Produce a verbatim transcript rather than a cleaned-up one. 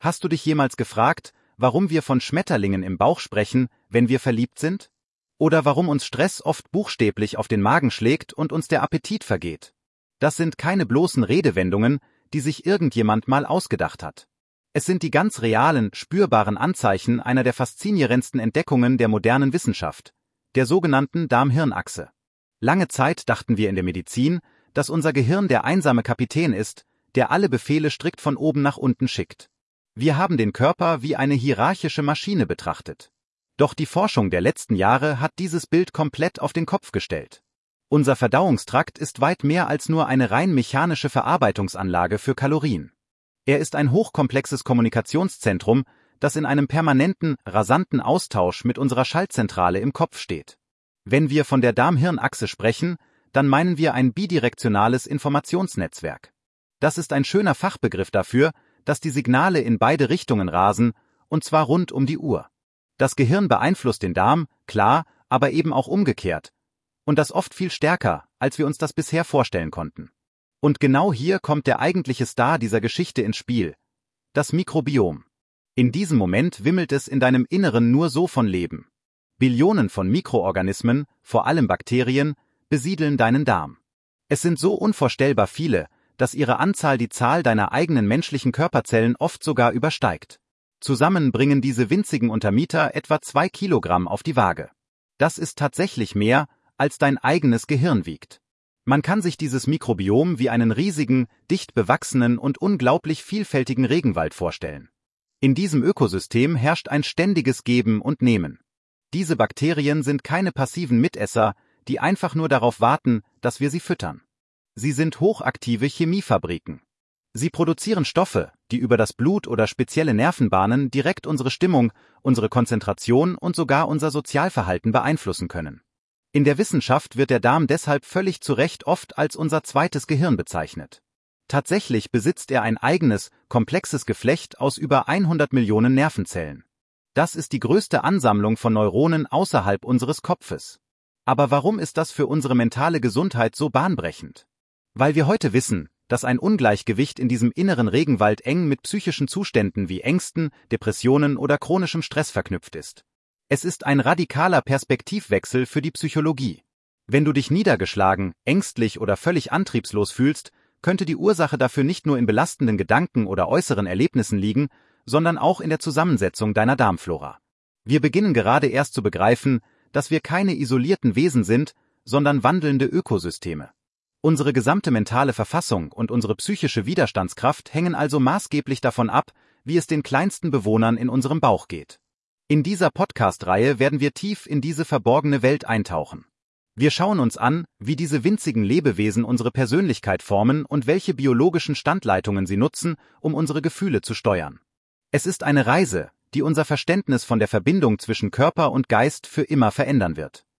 Hast du dich jemals gefragt, warum wir von Schmetterlingen im Bauch sprechen, wenn wir verliebt sind? Oder warum uns Stress oft buchstäblich auf den Magen schlägt und uns der Appetit vergeht? Das sind keine bloßen Redewendungen, die sich irgendjemand mal ausgedacht hat. Es sind die ganz realen, spürbaren Anzeichen einer der faszinierendsten Entdeckungen der modernen Wissenschaft, der sogenannten Darm-Hirn-Achse. Lange Zeit dachten wir in der Medizin, dass unser Gehirn der einsame Kapitän ist, der alle Befehle strikt von oben nach unten schickt. Wir haben den Körper wie eine hierarchische Maschine betrachtet. Doch die Forschung der letzten Jahre hat dieses Bild komplett auf den Kopf gestellt. Unser Verdauungstrakt ist weit mehr als nur eine rein mechanische Verarbeitungsanlage für Kalorien. Er ist ein hochkomplexes Kommunikationszentrum, das in einem permanenten, rasanten Austausch mit unserer Schaltzentrale im Kopf steht. Wenn wir von der Darm-Hirn-Achse sprechen, dann meinen wir ein bidirektionales Informationsnetzwerk. Das ist ein schöner Fachbegriff dafür, dass die Signale in beide Richtungen rasen, und zwar rund um die Uhr. Das Gehirn beeinflusst den Darm, klar, aber eben auch umgekehrt. Und das oft viel stärker, als wir uns das bisher vorstellen konnten. Und genau hier kommt der eigentliche Star dieser Geschichte ins Spiel: das Mikrobiom. In diesem Moment wimmelt es in deinem Inneren nur so von Leben. Billionen von Mikroorganismen, vor allem Bakterien, besiedeln deinen Darm. Es sind so unvorstellbar viele, dass ihre Anzahl die Zahl deiner eigenen menschlichen Körperzellen oft sogar übersteigt. Zusammen bringen diese winzigen Untermieter etwa zwei Kilogramm auf die Waage. Das ist tatsächlich mehr, als dein eigenes Gehirn wiegt. Man kann sich dieses Mikrobiom wie einen riesigen, dicht bewachsenen und unglaublich vielfältigen Regenwald vorstellen. In diesem Ökosystem herrscht ein ständiges Geben und Nehmen. Diese Bakterien sind keine passiven Mitesser, die einfach nur darauf warten, dass wir sie füttern. Sie sind hochaktive Chemiefabriken. Sie produzieren Stoffe, die über das Blut oder spezielle Nervenbahnen direkt unsere Stimmung, unsere Konzentration und sogar unser Sozialverhalten beeinflussen können. In der Wissenschaft wird der Darm deshalb völlig zu Recht oft als unser zweites Gehirn bezeichnet. Tatsächlich besitzt er ein eigenes, komplexes Geflecht aus über hundert Millionen Nervenzellen. Das ist die größte Ansammlung von Neuronen außerhalb unseres Kopfes. Aber warum ist das für unsere mentale Gesundheit so bahnbrechend? Weil wir heute wissen, dass ein Ungleichgewicht in diesem inneren Regenwald eng mit psychischen Zuständen wie Ängsten, Depressionen oder chronischem Stress verknüpft ist. Es ist ein radikaler Perspektivwechsel für die Psychologie. Wenn du dich niedergeschlagen, ängstlich oder völlig antriebslos fühlst, könnte die Ursache dafür nicht nur in belastenden Gedanken oder äußeren Erlebnissen liegen, sondern auch in der Zusammensetzung deiner Darmflora. Wir beginnen gerade erst zu begreifen, dass wir keine isolierten Wesen sind, sondern wandelnde Ökosysteme. Unsere gesamte mentale Verfassung und unsere psychische Widerstandskraft hängen also maßgeblich davon ab, wie es den kleinsten Bewohnern in unserem Bauch geht. In dieser Podcast-Reihe werden wir tief in diese verborgene Welt eintauchen. Wir schauen uns an, wie diese winzigen Lebewesen unsere Persönlichkeit formen und welche biologischen Standleitungen sie nutzen, um unsere Gefühle zu steuern. Es ist eine Reise, die unser Verständnis von der Verbindung zwischen Körper und Geist für immer verändern wird.